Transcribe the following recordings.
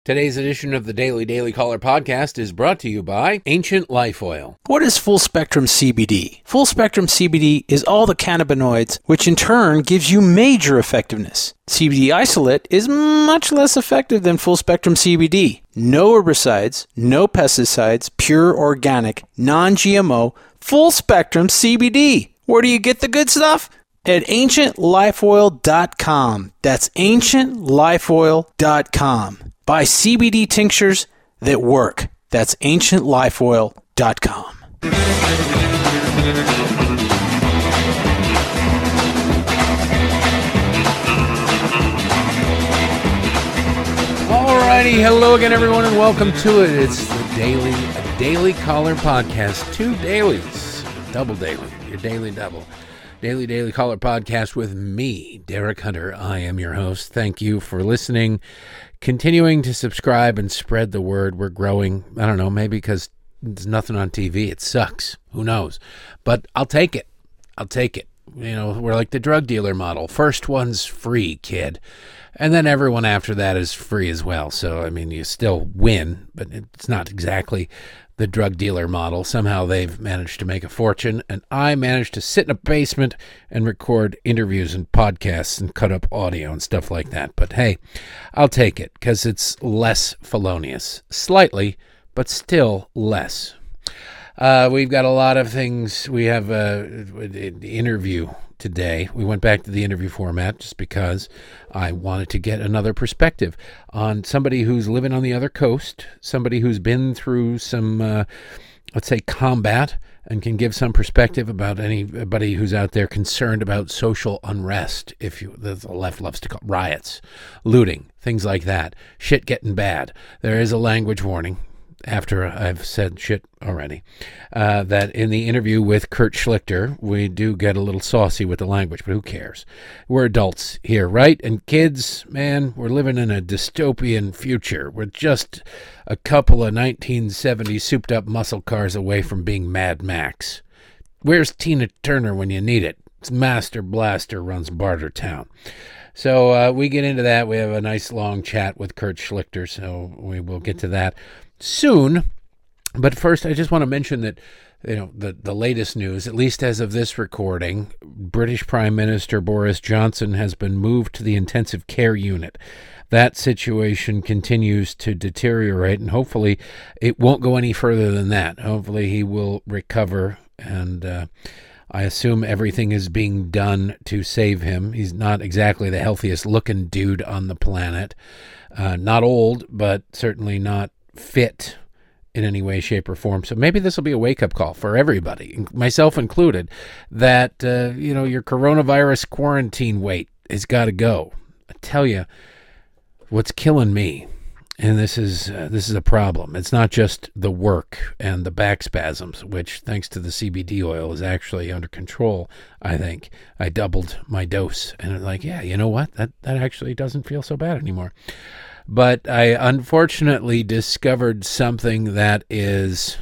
Today's edition of the Daily Caller podcast is brought to you by Ancient Life Oil. What is full spectrum CBD? Full spectrum CBD is all the cannabinoids, which in turn gives you major effectiveness. CBD isolate is much less effective than full spectrum CBD. No herbicides, no pesticides, pure organic, non-GMO, full spectrum CBD. Where do you get the good stuff? At ancientlifeoil.com. That's ancientlifeoil.com. Buy CBD tinctures that work. That's ancientlifeoil.com. Alrighty, hello again everyone and welcome to it. It's the Daily Caller podcast. Two dailies, double daily, your daily double. Daily Caller podcast with me, Derek Hunter. I am your host. Thank you for listening, continuing to subscribe and spread the word. We're growing. I don't know, maybe because there's nothing on TV. It sucks. Who knows? But I'll take it. You know, we're like the drug dealer model. First one's free, kid. And then everyone after that is free as well. So, I mean, you still win, but it's not exactly the drug dealer model. Somehow they've managed to make a fortune, and I managed to sit in a basement and record interviews and podcasts and cut up audio and stuff like that. But hey, I'll take it because it's less felonious. Slightly, but still less. We've got a lot of things. We have an interview today. We went back to the interview format just because I wanted to get another perspective on somebody who's living on the other coast, somebody who's been through some, let's say, combat and can give some perspective about anybody who's out there concerned about social unrest. The left loves to call riots, looting, things like that, shit getting bad. There is a language warning. After I've said shit already, that in the interview with Kurt Schlichter, we do get a little saucy with the language, but who cares? We're adults here, right? And kids, man, we're living in a dystopian future. We're just a couple of 1970s souped-up muscle cars away from being Mad Max. Where's Tina Turner when you need it? It's Master Blaster runs Bartertown. So we get into that. We have a nice long chat with Kurt Schlichter, so we will get to that soon. But first, I just want to mention that, you know, the latest news, at least as of this recording, British Prime Minister Boris Johnson has been moved to the intensive care unit. That situation continues to deteriorate, and hopefully it won't go any further than that. Hopefully he will recover, and I assume everything is being done to save him. He's not exactly the healthiest looking dude on the planet. Not old, but certainly not fit in any way, shape, or form. So maybe this will be a wake-up call for everybody, myself included, that, your coronavirus quarantine weight has got to go. I tell you, what's killing me, and this is a problem. It's not just the work and the back spasms, which, thanks to the CBD oil, is actually under control, I think. I doubled my dose, and I'm like, yeah, you know what? That actually doesn't feel so bad anymore. But I unfortunately discovered something that is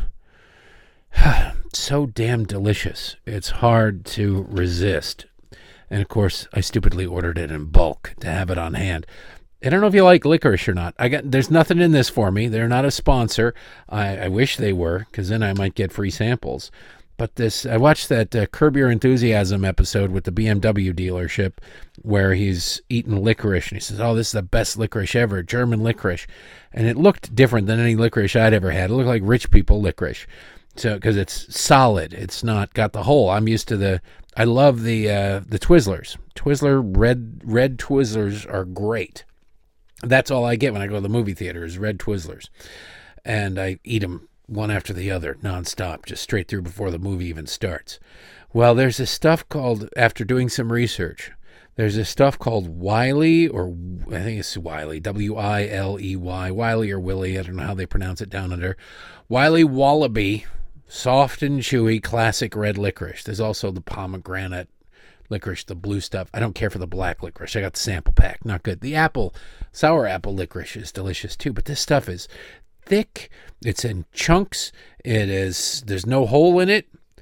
so damn delicious. It's hard to resist. And, of course, I stupidly ordered it in bulk to have it on hand. I don't know if you like licorice or not. There's nothing in this for me. They're not a sponsor. I wish they were, because then I might get free samples. But I watched that Curb Your Enthusiasm episode with the BMW dealership where he's eating licorice, and he says, oh, this is the best licorice ever, German licorice. And it looked different than any licorice I'd ever had. It looked like rich people licorice. So, because it's solid. It's not got the hole. I'm used to I love the Twizzlers. Red Twizzlers are great. That's all I get when I go to the movie theater is red Twizzlers. And I eat them one after the other, nonstop, just straight through before the movie even starts. Well, there's this stuff called, after doing some research, there's this stuff called Wiley, or I think it's Wiley, Wiley, Wiley or Willie, I don't know how they pronounce it down under. Wiley Wallaby, soft and chewy, classic red licorice. There's also the pomegranate licorice, the blue stuff. I don't care for the black licorice. I got the sample pack, not good. The sour apple licorice is delicious too, but this stuff is thick. It's in chunks. There's no hole in it.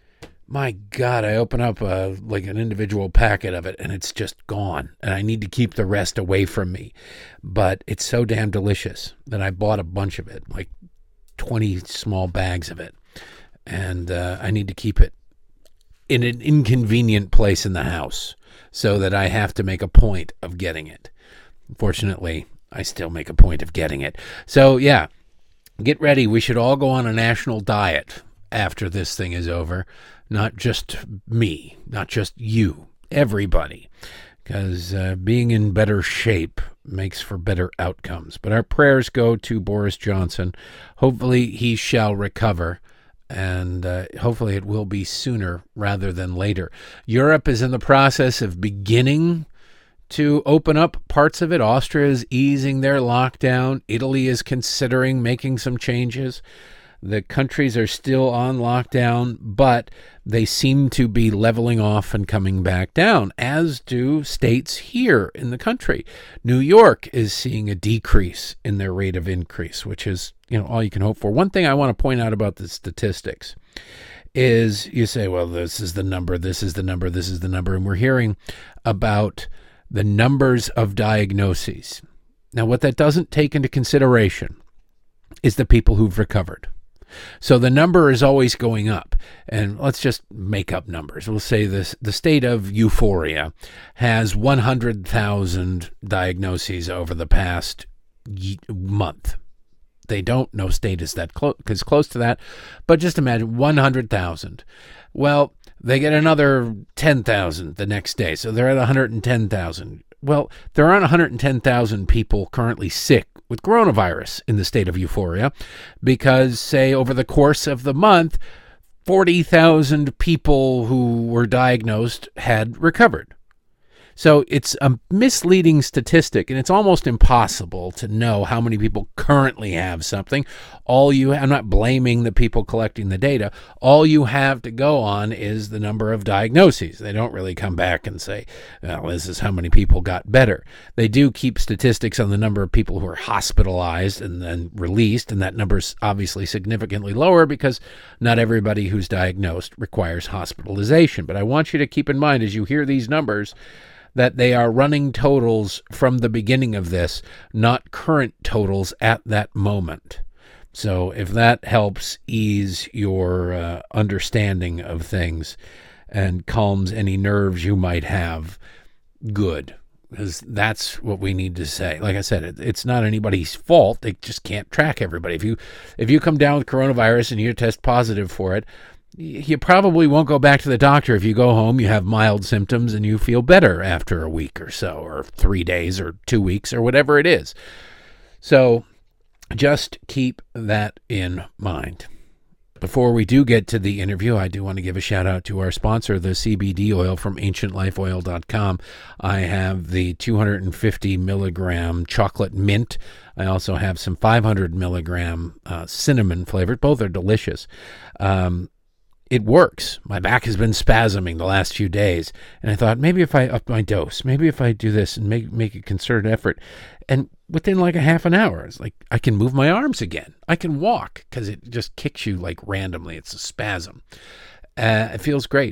my God, I open up like an individual packet of it and it's just gone. And I need to keep the rest away from me. But it's so damn delicious that I bought a bunch of it, like 20 small bags of it. And I need to keep it in an inconvenient place in the house so that I have to make a point of getting it. Fortunately, I still make a point of getting it. So, yeah, get ready. We should all go on a national diet after this thing is over. Not just me, not just you, everybody. Because being in better shape makes for better outcomes. But our prayers go to Boris Johnson. Hopefully he shall recover. And hopefully it will be sooner rather than later. Europe is in the process of beginning to open up parts of it. Austria is easing their lockdown. Italy is considering making some changes. The countries are still on lockdown, but they seem to be leveling off and coming back down, as do states here in the country. New York is seeing a decrease in their rate of increase, which is, all you can hope for. One thing I want to point out about the statistics is you say, well, this is the number, this is the number, this is the number, and we're hearing about the numbers of diagnoses. Now, what that doesn't take into consideration is the people who've recovered. So the number is always going up, and let's just make up numbers. We'll say the state of Euphoria has 100,000 diagnoses over the past month. They don't, no state is that close to that, but just imagine 100,000. Well, they get another 10,000 the next day, so they're at 110,000. Well, there aren't 110,000 people currently sick with coronavirus in the state of Euphoria because, say, over the course of the month, 40,000 people who were diagnosed had recovered. So it's a misleading statistic, and it's almost impossible to know how many people currently have something. I'm not blaming the people collecting the data. All you have to go on is the number of diagnoses. They don't really come back and say, well, this is how many people got better. They do keep statistics on the number of people who are hospitalized and then released, and that number is obviously significantly lower because not everybody who's diagnosed requires hospitalization. But I want you to keep in mind as you hear these numbers that they are running totals from the beginning of this, not current totals at that moment. So if that helps ease your understanding of things and calms any nerves you might have, good. Because that's what we need to say. Like I said, it's not anybody's fault. They just can't track everybody. If you come down with coronavirus and you test positive for it, you probably won't go back to the doctor. If you go home, you have mild symptoms and you feel better after a week or so, or 3 days or 2 weeks or whatever it is. So just keep that in mind. Before we do get to the interview, I do want to give a shout out to our sponsor, the CBD oil from AncientLifeOil.com. I have the 250 milligram chocolate mint. I also have some 500 milligram cinnamon flavored. Both are delicious. It works. My back has been spasming the last few days, and I thought maybe if I up my dose, maybe if I do this and make a concerted effort, and within like a half an hour, it's like I can move my arms again. I can walk because it just kicks you like randomly. It's a spasm. It feels great.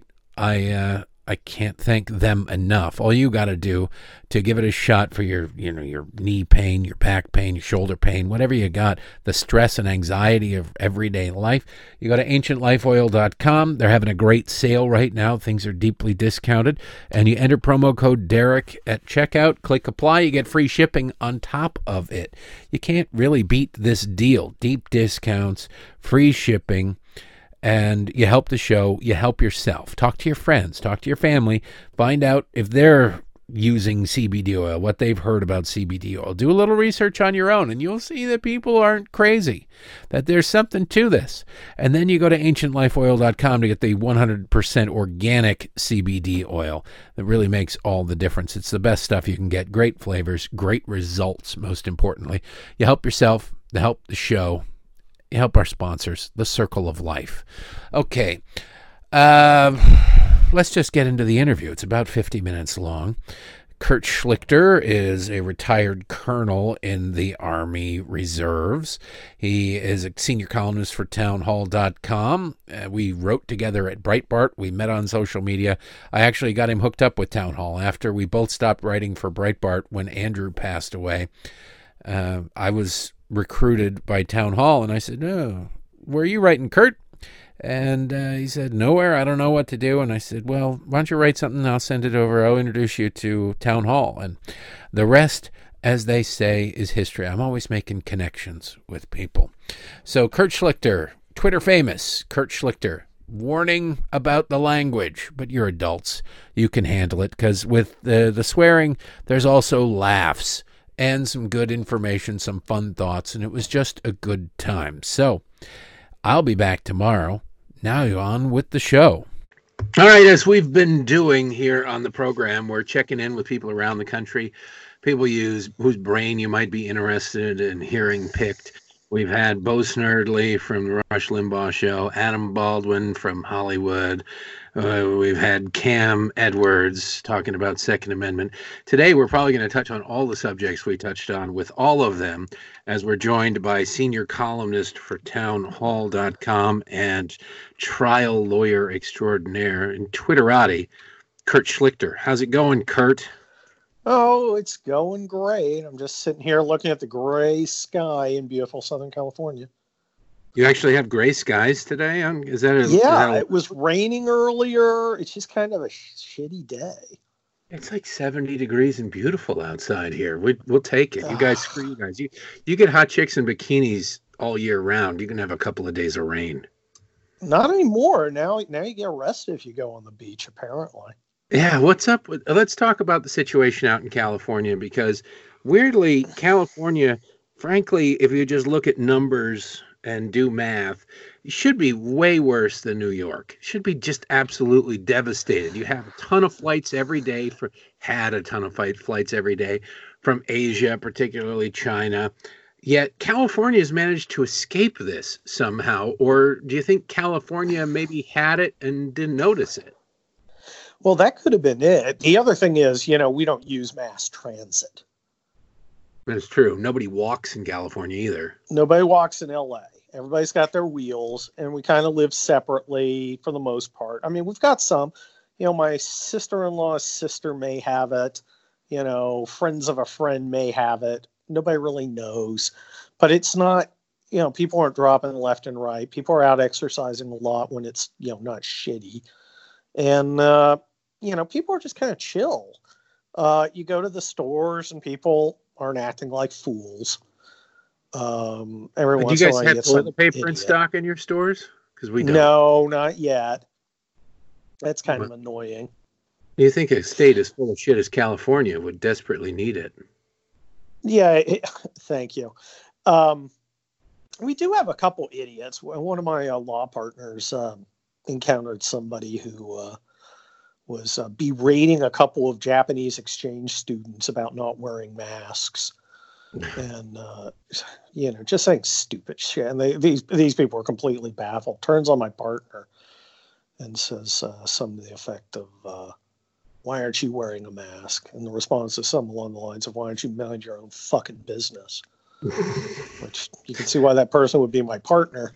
I can't thank them enough. All you got to do to give it a shot for your knee pain, your back pain, your shoulder pain, whatever you got, the stress and anxiety of everyday life, you go to AncientLifeOil.com. They're having a great sale right now. Things are deeply discounted. And you enter promo code Derek at checkout, click apply, you get free shipping on top of it. You can't really beat this deal. Deep discounts, free shipping. And you help the show, you help yourself. Talk to your friends, talk to your family, find out if they're using CBD oil, what they've heard about CBD oil. Do a little research on your own, and you'll see that people aren't crazy, that there's something to this. And then you go to AncientLifeOil.com to get the 100% organic CBD oil that really makes all the difference. It's the best stuff you can get. Great flavors, great results, most importantly. You help yourself, you help the show. You help our sponsors, the Circle of Life. Okay, let's just get into the interview. It's about 50 minutes long Kurt Schlichter is a retired colonel in the Army Reserves. He is a senior columnist for townhall.com. We wrote together at Breitbart. We met on social media. I actually got him hooked up with Town Hall after we both stopped writing for Breitbart when Andrew passed away. I was recruited by Town Hall, and I said, "No, where are you writing, Kurt?" And he said, "Nowhere. I don't know what to do." And I said, "Well, why don't you write something? I'll send it over. I'll introduce you to Town Hall." And the rest, as they say, is history. I'm always making connections with people. So Kurt Schlichter, Twitter famous Kurt Schlichter, warning about the language, but you're adults. You can handle it, because with the swearing, there's also laughs and some good information, some fun thoughts, and it was just a good time. So I'll be back tomorrow. Now you're on with the show. All right, as we've been doing here on the program, we're checking in with people around the country, people whose brain you might be interested in hearing picked. We've had Bo Snerdley from the Rush Limbaugh Show, Adam Baldwin from Hollywood. We've had Cam Edwards talking about Second Amendment. Today, we're probably going to touch on all the subjects we touched on with all of them, as we're joined by senior columnist for townhall.com and trial lawyer extraordinaire and Twitterati, Kurt Schlichter. How's it going, Kurt? Oh, it's going great. I'm just sitting here looking at the gray sky in beautiful Southern California. You actually have gray skies today? It was raining earlier. It's just kind of a shitty day. It's like 70 degrees and beautiful outside here. We'll take it. You guys, screw you guys. You get hot chicks in bikinis all year round. You can have a couple of days of rain. Not anymore. Now you get arrested if you go on the beach, apparently. Yeah, what's up? Let's talk about the situation out in California, because weirdly, California, frankly, if you just look at numbers and do math, it should be way worse than New York. It should be just absolutely devastated. You have a ton of flights every day, had a ton of flights every day from Asia, particularly China. Yet California has managed to escape this somehow. Or do you think California maybe had it and didn't notice it? Well, that could have been it. The other thing is, we don't use mass transit. That's true. Nobody walks in California either. Nobody walks in LA. Everybody's got their wheels, and we kind of live separately for the most part. I mean, we've got some, my sister-in-law's sister may have it, friends of a friend may have it. Nobody really knows, but it's not, people aren't dropping left and right. People are out exercising a lot when it's, not shitty. And, people are just kind of chill. You go to the stores and people aren't acting like fools. Every once in a while, you guys have toilet paper in stock in your stores? Because we don't. No, not yet. That's kind of annoying. You think a state as full of shit as California would desperately need it? Yeah, thank you. We do have a couple idiots. One of my law partners encountered somebody who was berating a couple of Japanese exchange students about not wearing masks. And just saying stupid shit. And these people are completely baffled. Turns on my partner and says something to the effect of, "Why aren't you wearing a mask?" And the response is something along the lines of, "Why don't you mind your own fucking business?" Which you can see why that person would be my partner.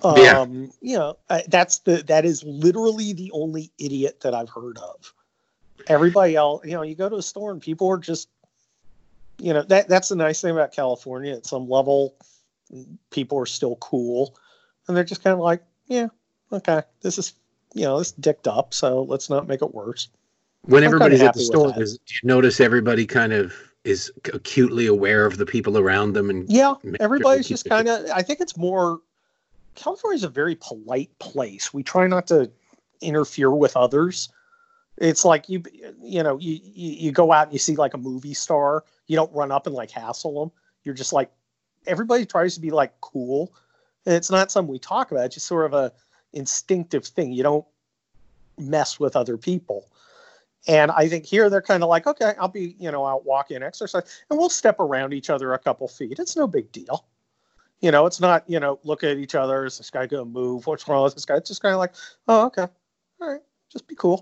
That is literally the only idiot that I've heard of. Everybody else, you go to a store and people are just. That's the nice thing about California. At some level, people are still cool. And they're just kind of like, yeah, okay, this is, this dicked up, so let's not make it worse. When everybody's at the store, do you notice everybody kind of is acutely aware of the people around them? And yeah, everybody's just kind of, I think it's more, California's a very polite place. We try not to interfere with others. It's like you go out and you see like a movie star. You don't run up and like hassle them. You're just like, everybody tries to be like cool. And it's not something we talk about. It's just sort of a instinctive thing. You don't mess with other people. And I think here they're kind of like, okay, I'll be, out walking, exercise, and we'll step around each other a couple feet. It's no big deal. It's not, look at each other. Is this guy going to move? What's wrong with this guy? It's just kind of like, oh, okay. All right. Just be cool.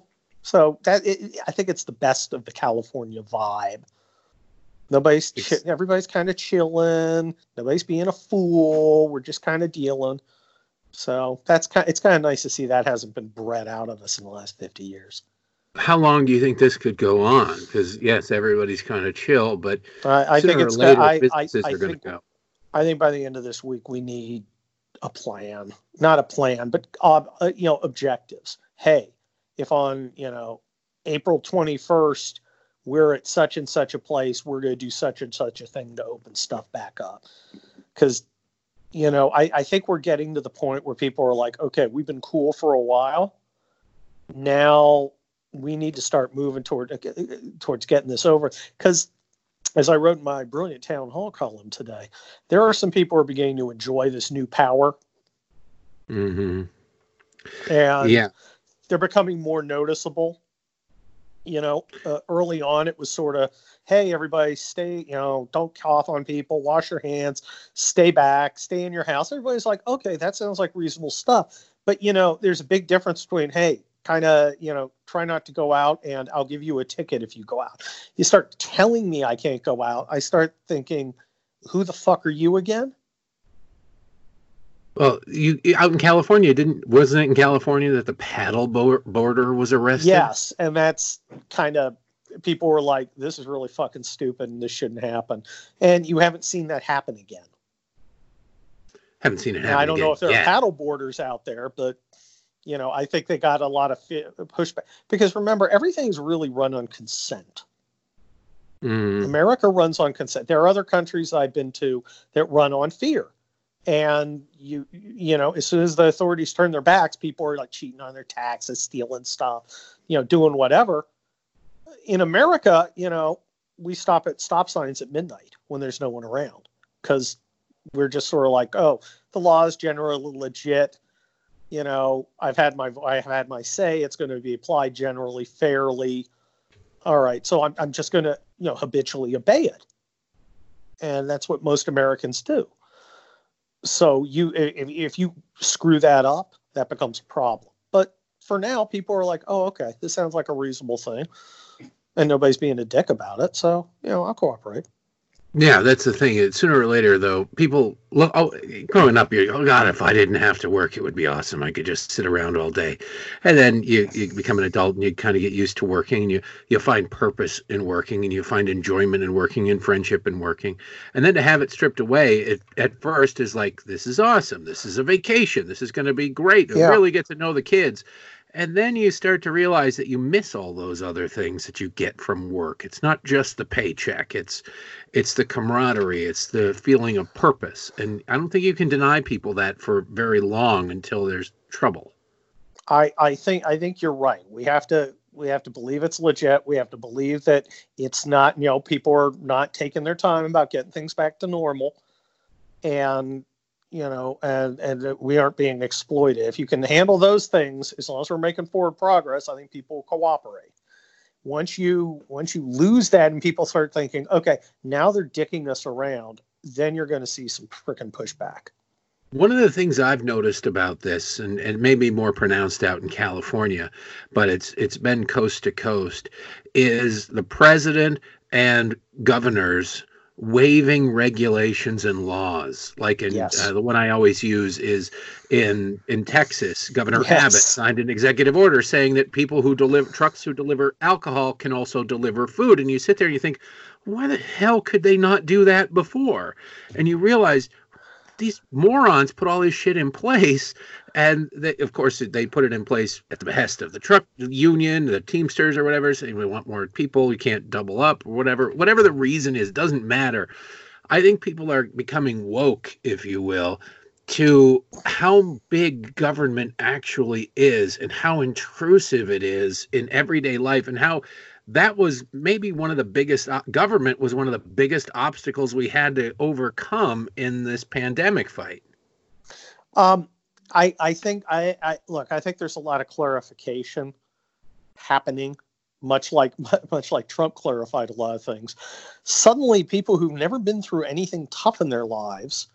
So I think it's the best of the California vibe. Everybody's kind of chilling. Nobody's being a fool. We're just kind of dealing. So it's kind of nice to see that hasn't been bred out of us in the last 50 years. How long do you think this could go on? Because yes, everybody's kind of chill, but I think sooner or it's later, businesses are going to go. I think by the end of this week, we need a plan, not a plan, but objectives. Hey, if on April 21st we're at such and such a place, we're going to do such and such a thing to open stuff back up. Because I think we're getting to the point where people are like, okay, we've been cool for a while. Now we need to start moving towards getting this over. Because as I wrote in my brilliant town hall column today, there are some people who are beginning to enjoy this new power. Mm-hmm. And they're becoming more noticeable. Early on, it was sort of, hey, everybody stay, don't cough on people, wash your hands, stay back, stay in your house. Everybody's like, okay, that sounds like reasonable stuff. But, there's a big difference between, hey, kind of, try not to go out and I'll give you a ticket if you go out. You start telling me I can't go out. I start thinking, who the fuck are you again? Well, you out in California, wasn't it in California that the paddle boarder was arrested? Yes, and that's kind of, people were like, this is really fucking stupid and this shouldn't happen. And you haven't seen that happen again. Haven't seen it happen now, I don't again know if there are paddle boarders out there, but, I think they got a lot of pushback. Because remember, everything's really run on consent. America runs on consent. There are other countries I've been to that run on fear. And as soon as the authorities turn their backs, people are like cheating on their taxes, stealing stuff, doing whatever. In America, we stop at stop signs at midnight when there's no one around because we're just sort of like, oh, the law is generally legit. I've had my say. It's going to be applied generally fairly. All right, so I'm just going to habitually obey it, and that's what most Americans do. So if you screw that up, that becomes a problem. But for now, people are like, oh, okay, this sounds like a reasonable thing. And nobody's being a dick about it. So, I'll cooperate. Yeah, that's the thing. Sooner or later, though, people look. Oh, growing up, you're, oh God, if I didn't have to work, it would be awesome. I could just sit around all day. And then you become an adult, and you kind of get used to working, and you find purpose in working, and you find enjoyment in working, and friendship in working. And then to have it stripped away, at first is like, this is awesome. This is a vacation. This is going to be great. You really get to know the kids. And then you start to realize that you miss all those other things that you get from work. It's not just the paycheck. It's the camaraderie. It's the feeling of purpose. And I don't think you can deny people that for very long until there's trouble. I think you're right. We have to believe it's legit. We have to believe that it's not, people are not taking their time about getting things back to normal. And and we aren't being exploited. If you can handle those things, as long as we're making forward progress, I think people will cooperate. Once you lose that and people start thinking, okay, now they're dicking us around, then you're going to see some freaking pushback. One of the things I've noticed about this, and it may be more pronounced out in California, but it's been coast to coast, is the president and governors waiving regulations and laws. Like the one I always use is in Texas, Governor Abbott signed an executive order saying that people who trucks who deliver alcohol can also deliver food. And you sit there and you think, why the hell could they not do that before? And you realize these morons put all this shit in place, and of course they put it in place at the behest of the truck union, the Teamsters or whatever, saying we want more people, you can't double up or whatever the reason is, doesn't matter. I think people are becoming woke, if you will, to how big government actually is and how intrusive it is in everyday life, and how that was maybe one of the biggest, government was one of the biggest obstacles we had to overcome in this pandemic fight. I think there's a lot of clarification happening, much like Trump clarified a lot of things. Suddenly people who've never been through anything tough in their lives,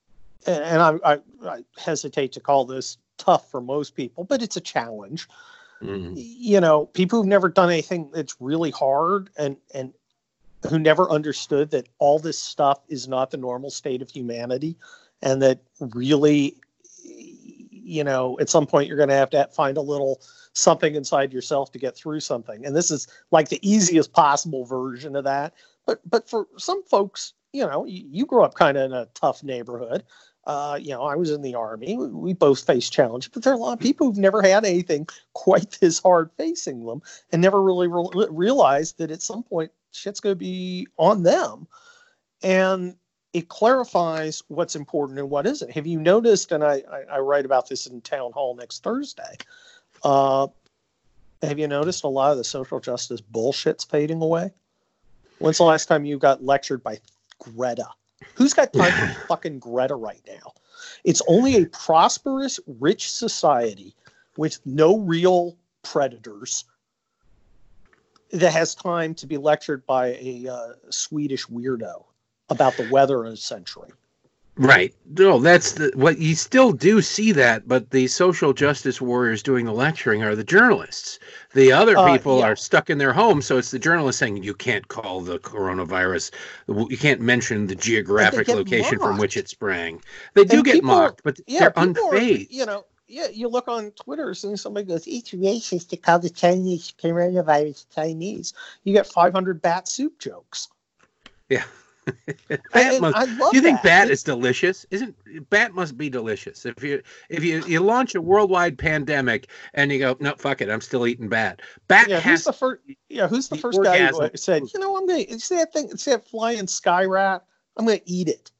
and I hesitate to call this tough for most people, but it's a challenge. You know, people who've never done anything that's really hard and who never understood that all this stuff is not the normal state of humanity, and that really, you know, at some point you're going to have find a little something inside yourself to get through something. And this is like the easiest possible version of that. But for some folks, you know, you grew up kind of in a tough neighborhood. You know, I was in the Army. We both faced challenges, but there are a lot of people who've never had anything quite this hard facing them and never really realized that at some point shit's going to be on them. And it clarifies what's important and what isn't. Have you noticed, and I write about this in Town Hall next Thursday, have you noticed a lot of the social justice bullshit's fading away? When's the last time you got lectured by Greta? Who's got time for fucking Greta right now? It's only a prosperous, rich society with no real predators that has time to be lectured by a Swedish weirdo about the weather in a century. Right. No, that's what you still do see that, but the social justice warriors doing the lecturing are the journalists. The other people are stuck in their homes, so it's the journalists saying you can't call the coronavirus, you can't mention the geographic location mocked from which it sprang. They do get mocked, but they're unfazed. You know, you look on Twitter and somebody goes, "It's racist to call the Chinese coronavirus Chinese." You get 500 bat soup jokes. Yeah. Do you think bat is delicious? Bat must be delicious. If you launch a worldwide pandemic and you go, no, fuck it, I'm still eating bat. Who's the first guy who said, you know, I'm gonna see that flying sky rat, I'm gonna eat it.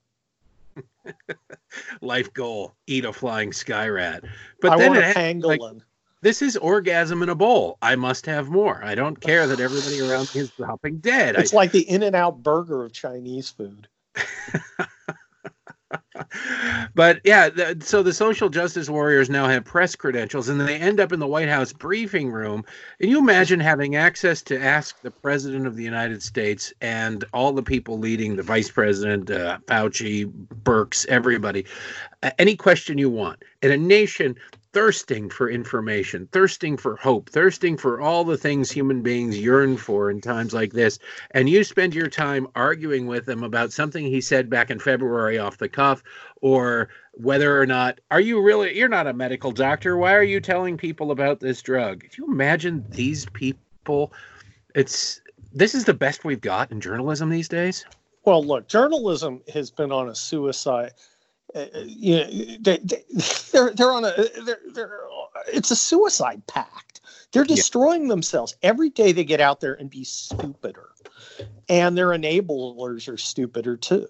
Life goal: eat a flying sky rat. But I then want a pangolin. This is orgasm in a bowl. I must have more. I don't care that everybody around me is dropping dead. It's like the In-N-Out burger of Chinese food. But yeah, so the social justice warriors now have press credentials, and they end up in the White House briefing room. Can you imagine having access to ask the President of the United States and all the people leading, the Vice President, Fauci, Birx, everybody, any question you want in a nation thirsting for information, thirsting for hope, thirsting for all the things human beings yearn for in times like this, and you spend your time arguing with him about something he said back in February off the cuff, or whether or not, you're not a medical doctor, why are you telling people about this drug? Can you imagine these people? This is the best we've got in journalism these days. Well, look, journalism has been on a suicide. They're on it's a suicide pact. They're destroying themselves every day. They get out there and be stupider, and their enablers are stupider too.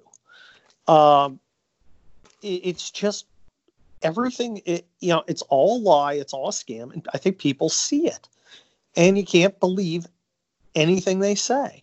It's just everything. It's all a lie. It's all a scam, and I think people see it, and you can't believe anything they say.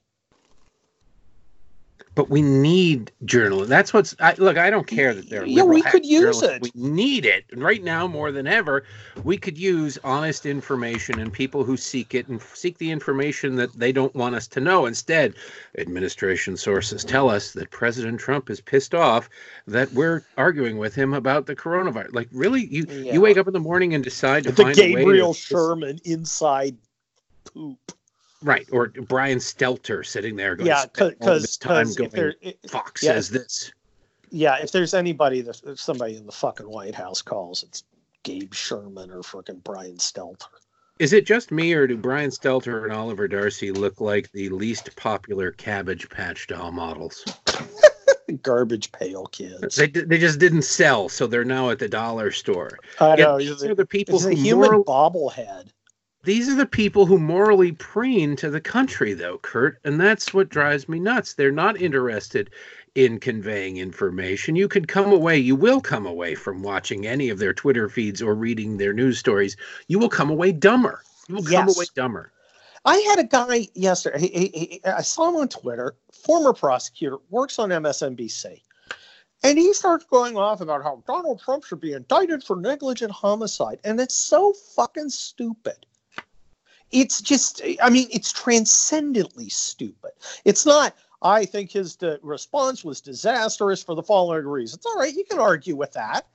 But we need journalism. That's I don't care that they're we could use it. We need it. And right now, more than ever, we could use honest information and people who seek it and seek the information that they don't want us to know. Instead, administration sources tell us that President Trump is pissed off that we're arguing with him about the coronavirus. Like, really? You wake up in the morning and decide to find a way Gabriel Sherman inside poop. Right, or Brian Stelter sitting there going, because Fox says this. Yeah, if there's if somebody in the fucking White House calls, it's Gabe Sherman or fucking Brian Stelter. Is it just me, or do Brian Stelter and Oliver Darcy look like the least popular Cabbage Patch doll models? Garbage Pail Kids. They just didn't sell, so they're now at the dollar store. I know. These are the people who human bobblehead. These are the people who morally preen to the country, though, Kurt, and that's what drives me nuts. They're not interested in conveying information. You will come away from watching any of their Twitter feeds or reading their news stories. You will come away dumber. You will come away dumber. I had a guy yesterday. I saw him on Twitter, former prosecutor, works on MSNBC. And he starts going off about how Donald Trump should be indicted for negligent homicide. And it's so fucking stupid. It's just, it's transcendently stupid. It's not, I think his response was disastrous for the following reasons. All right, you can argue with that.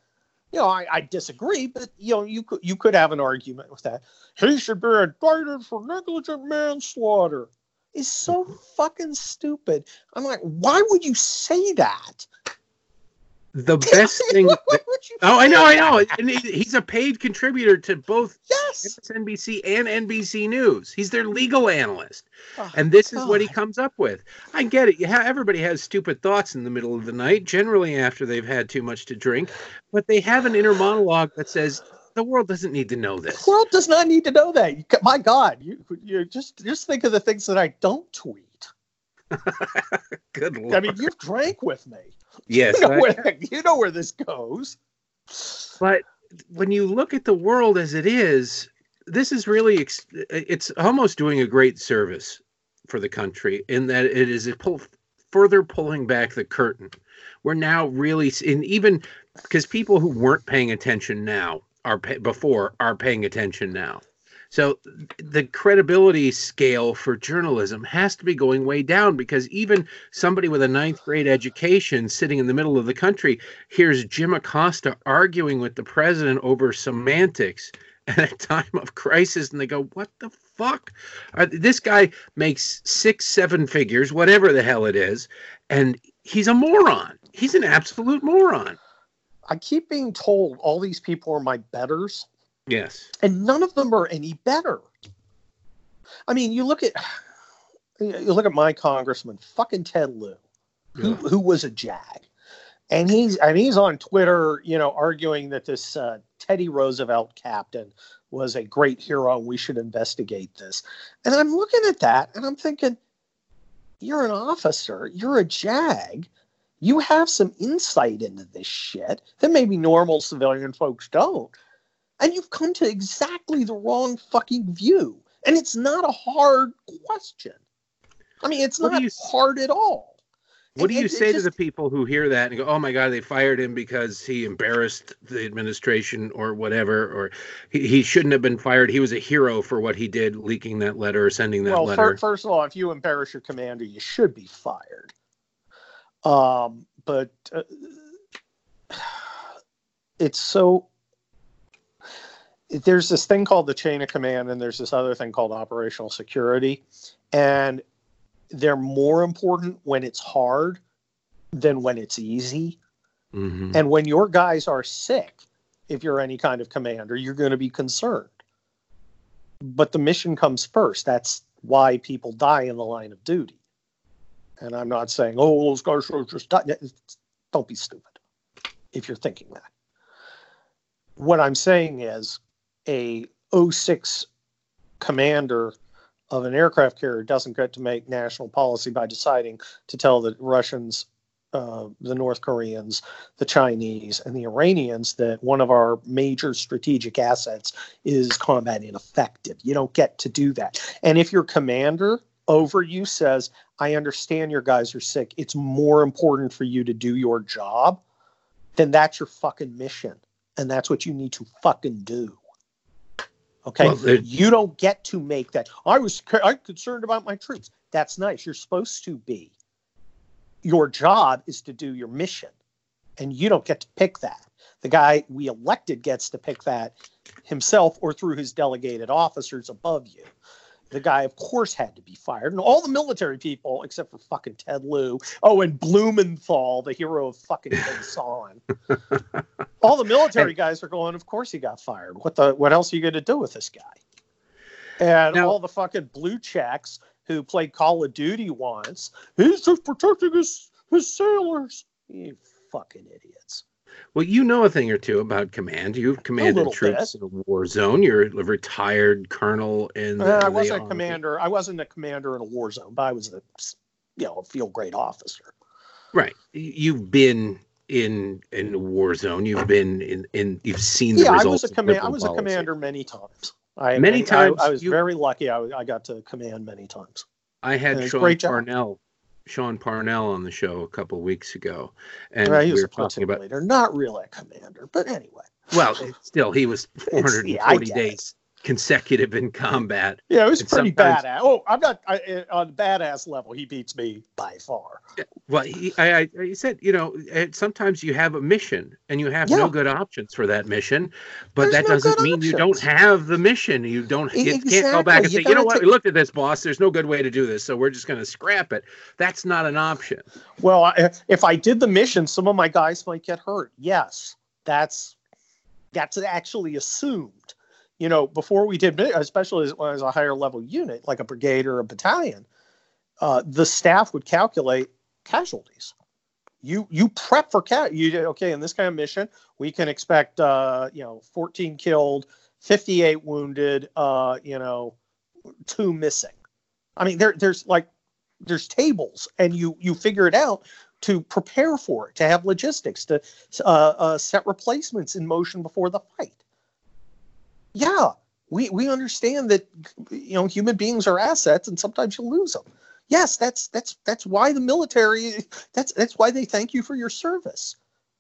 I disagree, but you could have an argument with that. He should be indicted for negligent manslaughter. Is so fucking stupid. I'm like, why would you say that? The best thing. I know. And he's a paid contributor to both MSNBC and NBC News. He's their legal analyst. And this is what he comes up with. I get it. Everybody has stupid thoughts in the middle of the night, generally after they've had too much to drink. But they have an inner monologue that says, the world doesn't need to know this. The world does not need to know that. My God, you just think of the things that I don't tweet. Good Lord. I mean, you've drank with me. Yes. You know where this goes. But when you look at the world as it is, this is really, it's almost doing a great service for the country in that it is further pulling back the curtain. We're now really, even because people who weren't paying attention now are paying attention now. So the credibility scale for journalism has to be going way down, because even somebody with a 9th grade education sitting in the middle of the country hears Jim Acosta arguing with the president over semantics at a time of crisis, and they go, what the fuck? This guy makes 6-7 figures, whatever the hell it is, and he's a moron. He's an absolute moron. I keep being told all these people are my betters. Yes. And none of them are any better. I mean, you look at my congressman, fucking Ted Lieu, who was a jag. And he's on Twitter, arguing that this Teddy Roosevelt captain was a great hero. We should investigate this. And I'm looking at that and I'm thinking, you're an officer, you're a jag. You have some insight into this shit that maybe normal civilian folks don't. And you've come to exactly the wrong fucking view. And it's not a hard question. I mean, it's not hard at all. What do you say to the people who hear that and go, oh my God, they fired him because he embarrassed the administration or whatever, or he shouldn't have been fired. He was a hero for what he did, leaking that letter or sending that letter. Well, first of all, if you embarrass your commander, you should be fired. But it's so... There's this thing called the chain of command, and there's this other thing called operational security. And they're more important when it's hard than when it's easy. Mm-hmm. And when your guys are sick, if you're any kind of commander, you're going to be concerned. But the mission comes first. That's why people die in the line of duty. And I'm not saying, those guys should just die. Don't be stupid if you're thinking that. What I'm saying is, a 06 commander of an aircraft carrier doesn't get to make national policy by deciding to tell the Russians, the North Koreans, the Chinese, and the Iranians that one of our major strategic assets is combat ineffective. You don't get to do that. And if your commander over you says, I understand your guys are sick, it's more important for you to do your job, then that's your fucking mission. And that's what you need to fucking do. Okay, well, you don't get to make that. I'm concerned about my troops. That's nice. You're supposed to be. Your job is to do your mission, and you don't get to pick that. The guy we elected gets to pick that himself or through his delegated officers above you. The guy, of course, had to be fired. And all the military people, except for fucking Ted Lieu. Oh, and Blumenthal, the hero of fucking Kherson. All the military guys are going, of course he got fired. What else are you going to do with this guy? And all the fucking blue checks who played Call of Duty once, he's just protecting his sailors. You fucking idiots. Well, you know a thing or two about command. You've commanded troops in a war zone. You're a retired colonel in I wasn't a commander. I wasn't a commander in a war zone, but I was a field grade officer. Right. You've been in a war zone. You've been in you've seen the results. I was a commander many times. I was very lucky. I got to command many times. I had Sean Parnell on the show a couple of weeks ago, and he was talking about not really a commander, but anyway. Well, still, he was 440 days. consecutive in combat. Yeah, it was And pretty sometimes- badass. Oh, I'm not on the badass level. He beats me by far. Well, he said, sometimes you have a mission and you have Yeah. no good options for that mission, but There's that no doesn't good mean you don't options. have the mission. You can't go back Exactly. and You say, you know gotta what, take- we looked at this, boss. There's no good way to do this, so we're just going to scrap it. That's not an option. Well, if I did the mission, some of my guys might get hurt. Yes, that's actually assumed. Before we did, especially as a higher level unit, like a brigade or a battalion, the staff would calculate casualties. You prep for okay, in this kind of mission, we can expect 14 killed, 58 wounded, 2 missing. I mean, there's tables, and you figure it out to prepare for it, to have logistics, to set replacements in motion before the fight. Yeah, we understand that human beings are assets, and sometimes you lose them. Yes, that's why the military. That's why they thank you for your service,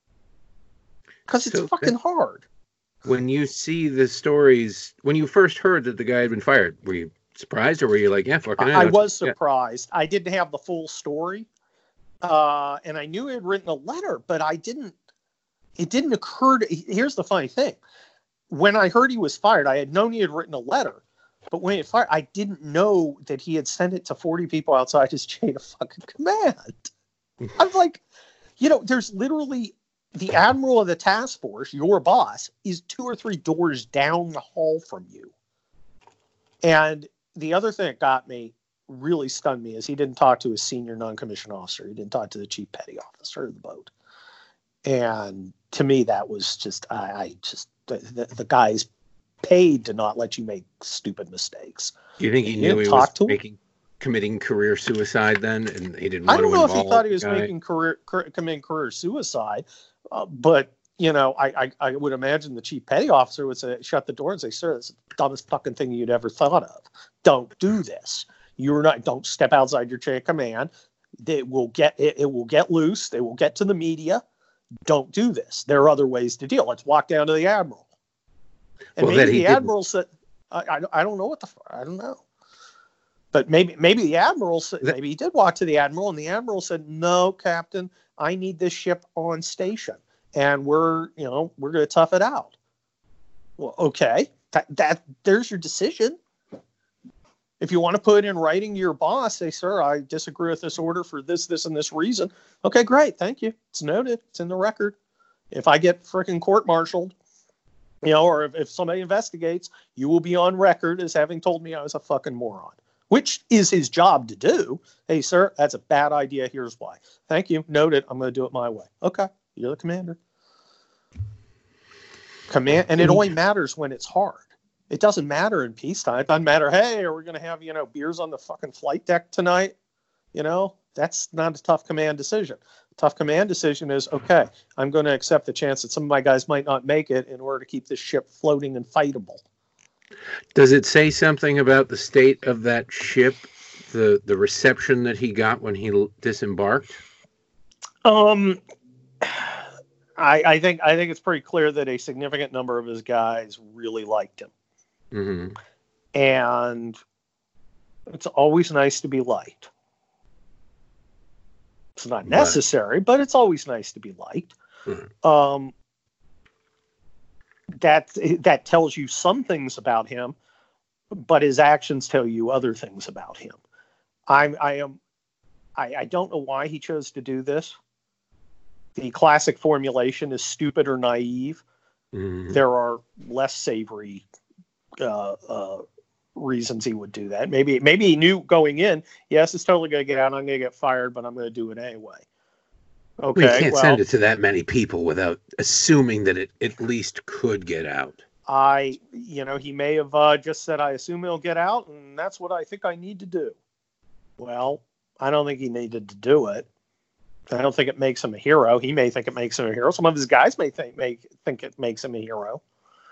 because it's fucking hard. When you see the stories, when you first heard that the guy had been fired, were you surprised, or were you like, yeah, fucking? I was surprised. I didn't have the full story, and I knew he had written a letter, but it didn't occur to. Here's the funny thing. When I heard he was fired, I had known he had written a letter, but when he fired, I didn't know that he had sent it to 40 people outside his chain of fucking command. I'm like, there's literally the admiral of the task force, your boss, is 2 or 3 doors down the hall from you. And the other thing that really stunned me, is he didn't talk to his senior non-commissioned officer. He didn't talk to the chief petty officer of the boat. And to me, that was just, the guy's paid to not let you make stupid mistakes. Do you think he knew he was committing career suicide then, and he didn't want to involve? I don't know if he thought he was committing career suicide, but I would imagine the chief petty officer would say, shut the door and say, sir, this is the dumbest fucking thing you'd ever thought of. Don't do this. Don't step outside your chain of command. It will get loose. They will get to the media. Don't do this. There are other ways to deal. Let's walk down to the admiral. And maybe the admiral said, I don't know I don't know. But maybe the admiral said, maybe he did walk to the admiral, and the admiral said, no, Captain, I need this ship on station, and we're going to tough it out. Well, okay, there's your decision. If you want to put in writing to your boss, say, sir, I disagree with this order for this, and this reason. Okay, great. Thank you. It's noted. It's in the record. If I get freaking court-martialed, or if somebody investigates, you will be on record as having told me I was a fucking moron, which is his job to do. Hey, sir, that's a bad idea. Here's why. Thank you. Noted. I'm going to do it my way. Okay. You're the commander. And it only matters when it's hard. It doesn't matter in peacetime. It doesn't matter, hey, are we going to have, beers on the fucking flight deck tonight? That's not a tough command decision. Tough command decision is, okay, I'm going to accept the chance that some of my guys might not make it in order to keep this ship floating and fightable. Does it say something about the state of that ship, the reception that he got when he disembarked? I think it's pretty clear that a significant number of his guys really liked him. Mm-hmm. And it's always nice to be liked. It's not necessary, but it's always nice to be liked. Mm-hmm. That tells you some things about him, but his actions tell you other things about him. I don't know why he chose to do this. The classic formulation is stupid or naive. Mm-hmm. There are less savory reasons he would do that. Maybe he knew going in, yes, it's totally going to get out. I'm going to get fired, but I'm going to do it anyway. Okay, well, you can't send it to that many people without assuming that it at least could get out. He may have just said, I assume it'll get out, and that's what I think I need to do. Well, I don't think he needed to do it. I don't think it makes him a hero. He may think it makes him a hero. Some of his guys may think it makes him a hero.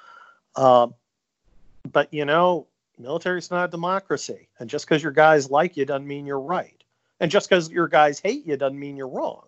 But, military's not a democracy. And just because your guys like you doesn't mean you're right. And just because your guys hate you doesn't mean you're wrong.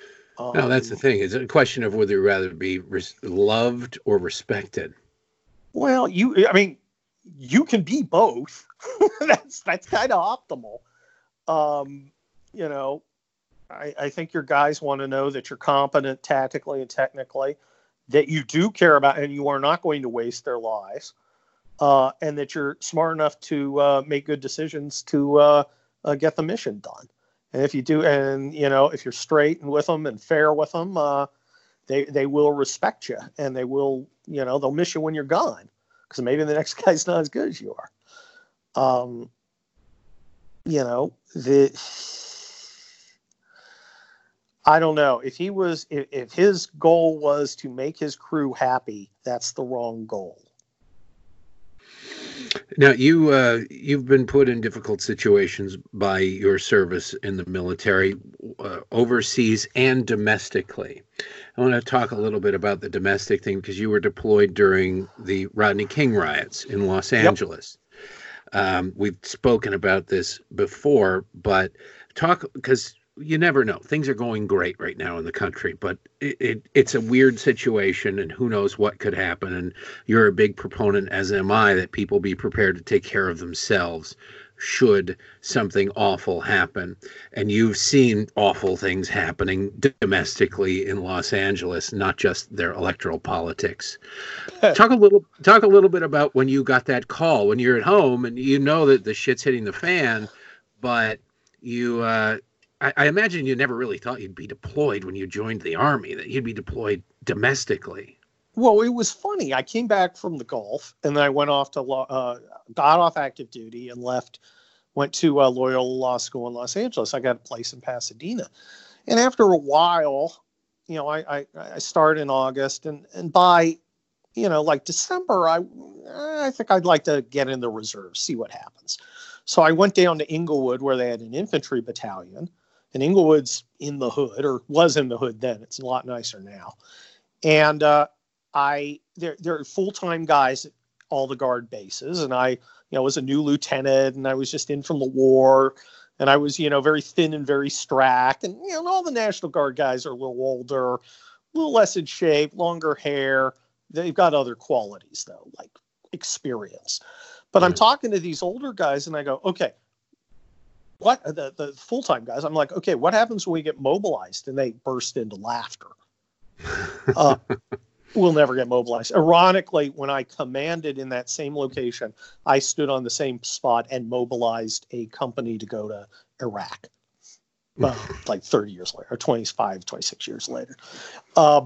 No, that's the thing. It's a question of whether you'd rather be loved or respected. Well, I mean, you can be both. that's kind of optimal. Um, you know, I think your guys want to know that you're competent tactically and technically, that you do care about, and you are not going to waste their lives, and that you're smart enough to make good decisions to get the mission done. And if you do, and if you're straight and with them and fair with them, they will respect you, and they will, they'll miss you when you're gone, because maybe the next guy's not as good as you are. I don't know if if his goal was to make his crew happy, that's the wrong goal. Now, you've been put in difficult situations by your service in the military, overseas and domestically. I want to talk a little bit about the domestic thing, because you were deployed during the Rodney King riots in Los Angeles. We've spoken about this before, but because you never know. Things are going great right now in the country, but it's a weird situation, and who knows what could happen. And you're a big proponent, as am I, that people be prepared to take care of themselves should something awful happen. And you've seen awful things happening domestically in Los Angeles, not just their electoral politics. Talk a little bit about when you got that call, when you're at home and you know that the shit's hitting the fan, but you I imagine you never really thought you'd be deployed when you joined the Army, that you'd be deployed domestically. Well, it was funny. I came back from the Gulf, and then I went off to got off active duty and went to Loyola Law School in Los Angeles. I got a place in Pasadena, and after a while, I started in August, and by like December, I think I'd like to get in the reserves, see what happens. So I went down to Inglewood, where they had an infantry battalion. And Inglewood's in the hood, or was in the hood then. It's a lot nicer now. And there are full-time guys at all the guard bases. And I was a new lieutenant, and I was just in from the war. And I was, very thin and very strapped. And, all the National Guard guys are a little older, a little less in shape, longer hair. They've got other qualities, though, like experience. But I'm talking to these older guys, and I go, okay, what the full-time guys? I'm like, okay, what happens when we get mobilized? And they burst into laughter. We'll never get mobilized. Ironically, when I commanded in that same location, I stood on the same spot and mobilized a company to go to Iraq. Like 30 years later, or 25, 26 years later. I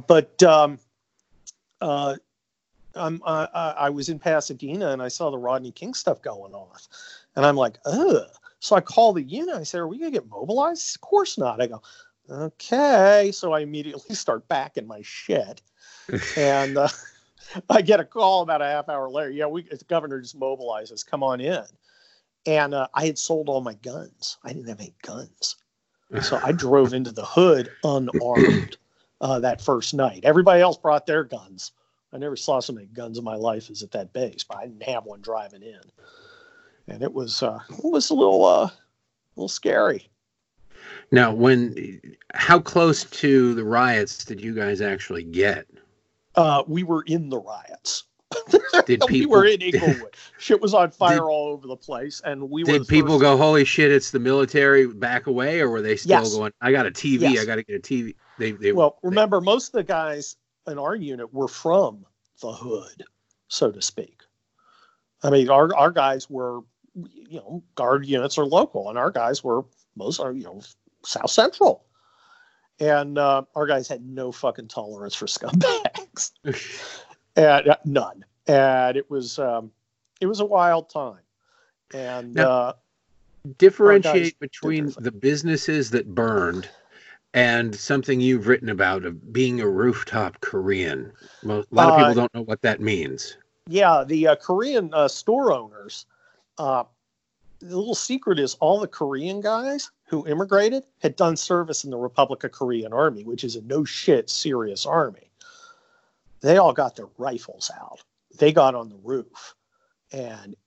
was in Pasadena, and I saw the Rodney King stuff going on. And I'm like, ugh. So I call the unit. I say, are we going to get mobilized? Of course not. I go, okay. So I immediately start backing my shit. And I get a call about a half hour later. Yeah, the governor just mobilized us. Come on in. And I had sold all my guns. I didn't have any guns. So I drove into the hood unarmed that first night. Everybody else brought their guns. I never saw so many guns in my life as at that base, but I didn't have one driving in. And it was a little scary. Now, how close to the riots did you guys actually get? We were in the riots. We were in Inglewood. Shit was on fire all over the place, and we were. Did people go, "Holy shit, it's the military"? Back away, or were they still going, "I got a TV. Yes. I got to get a TV"? Remember, most of the guys in our unit were from the hood, so to speak. I mean, our guys were, guard units are local, and our guys were South Central. And our guys had no fucking tolerance for scumbags. And none. And it was a wild time. And now, differentiate between the businesses that burned and something you've written about of being a rooftop Korean. A lot of people don't know what that means. Yeah, the Korean store owners, the little secret is all the Korean guys who immigrated had done service in the Republic of Korean Army, which is a no shit serious army. They all got their rifles out. They got on the roof, and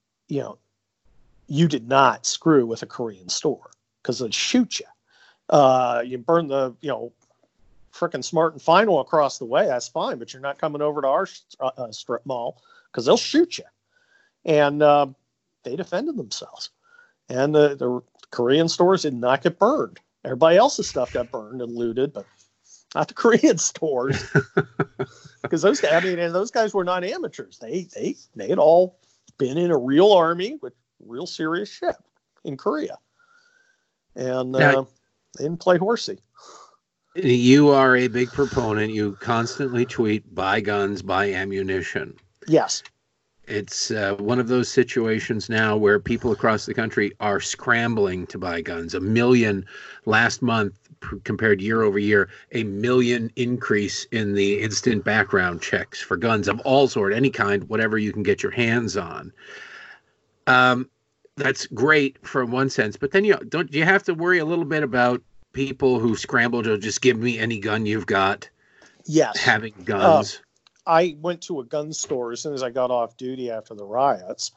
you did not screw with a Korean store because they'd shoot you. You burn the frickin' Smart and Final across the way. That's fine, but you're not coming over to our strip mall because they'll shoot you. And they defended themselves. And the Korean stores did not get burned. Everybody else's stuff got burned and looted, but not the Korean stores. Because those guys were not amateurs. They had all been in a real army with real serious shit in Korea. And they didn't play horsey. You are a big proponent. You constantly tweet, buy guns, buy ammunition. Yes. It's one of those situations now where people across the country are scrambling to buy guns. 1 million last month compared year over year, 1 million increase in the instant background checks for guns of all sort, any kind, whatever you can get your hands on. That's great from one sense, but then you have to worry a little bit about people who scramble to just give me any gun you've got. Yes. Having guns. I went to a gun store as soon as I got off duty after the riots.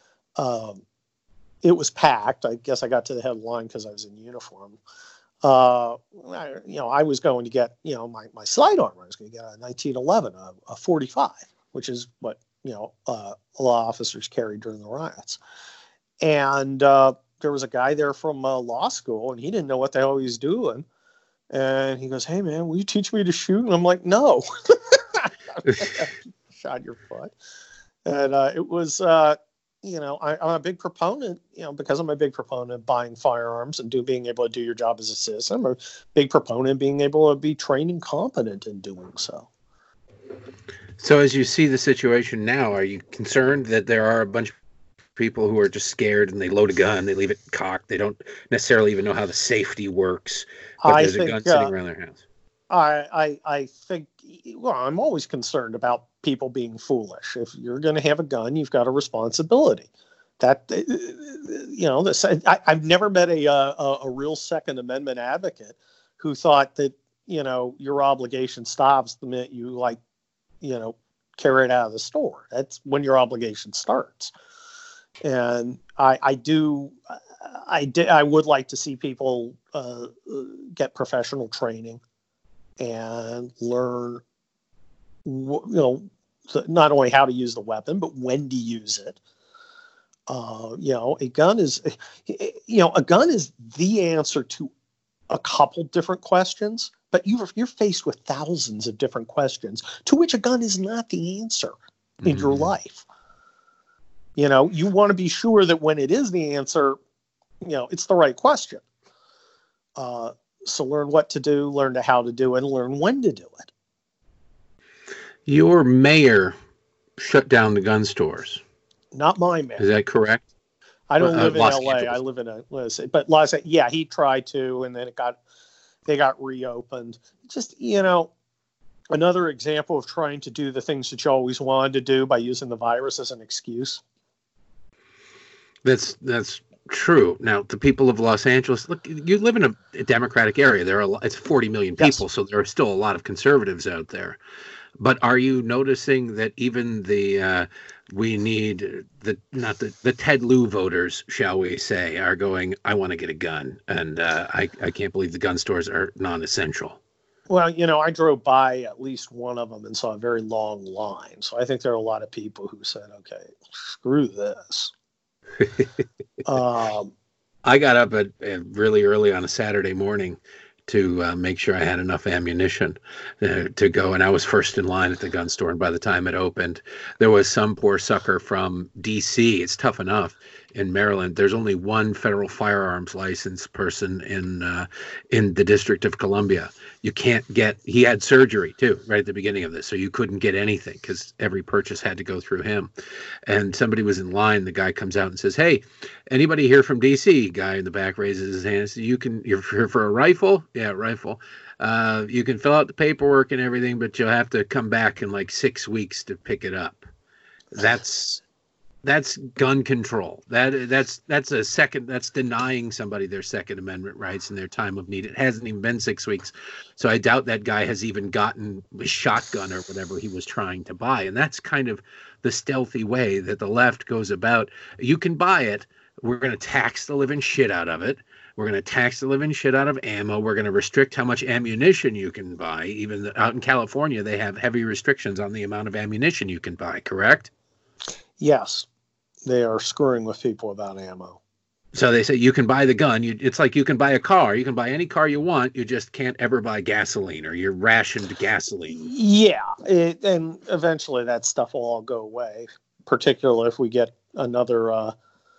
It was packed. I guess I got to the head line because I was in uniform. I was going to get, my sidearm. I was going to get a 1911, a 45, which is what, a lot of officers carried during the riots. And there was a guy there from law school, and he didn't know what the hell he was doing. And he goes, "Hey, man, will you teach me to shoot?" And I'm like, "No." Shot your foot. And it was, I'm a big proponent, because I'm a big proponent of buying firearms and being able to do your job as a citizen. I'm a big proponent of being able to be trained and competent in doing so. So as you see the situation now, are you concerned that there are a bunch of people who are just scared and they load a gun, they leave it cocked, they don't necessarily even know how the safety works, but there's a gun sitting around their house? I think, I'm always concerned about people being foolish. If you're going to have a gun, you've got a responsibility. That, I've never met a real Second Amendment advocate who thought that, your obligation stops the minute you carry it out of the store. That's when your obligation starts. And I would like to see people get professional training and learn, not only how to use the weapon, but when to use it. A gun is the answer to a couple different questions, but you're faced with thousands of different questions to which a gun is not the answer in your life. You want to be sure that when it is the answer, it's the right question. So learn what to do, learn how to do it, and learn when to do it. Your mayor shut down the gun stores. Not my mayor. Is that correct? I don't live in Los LA. Angeles. I live in but Los Angeles, yeah, he tried to, and then they got reopened. Just, another example of trying to do the things that you always wanted to do by using the virus as an excuse. That's true. Now, the people of Los Angeles, look, you live in a Democratic area. It's 40 million people, yes. So there are still a lot of conservatives out there. But are you noticing that even we need the Ted Lieu voters, shall we say, are going, I want to get a gun, and I can't believe the gun stores are non-essential. Well, I drove by at least one of them and saw a very long line. So I think there are a lot of people who said, okay, screw this. I got up at really early on a Saturday morning to make sure I had enough ammunition to go. And I was first in line at the gun store. And by the time it opened, there was some poor sucker from D.C. It's tough enough. In Maryland, there's only one federal firearms license person in the District of Columbia. You can't get. He had surgery too, right at the beginning of this, so you couldn't get anything because every purchase had to go through him. And somebody was in line. The guy comes out and says, "Hey, anybody here from D.C.?" Guy in the back raises his hand and says, "You're here for a rifle? Yeah, rifle. You can fill out the paperwork and everything, but you'll have to come back in like 6 weeks to pick it up." That's gun control. That's denying somebody their Second Amendment rights in their time of need. It hasn't even been 6 weeks. So I doubt that guy has even gotten a shotgun or whatever he was trying to buy. And that's kind of the stealthy way that the left goes about. You can buy it. We're going to tax the living shit out of it. We're going to tax the living shit out of ammo. We're going to restrict how much ammunition you can buy. Even out in California, they have heavy restrictions on the amount of ammunition you can buy, correct? Yes, they are screwing with people about ammo. So they say you can buy the gun. It's like you can buy a car. You can buy any car you want. You just can't ever buy gasoline, or you're rationed gasoline. Yeah, and eventually that stuff will all go away, particularly if we get another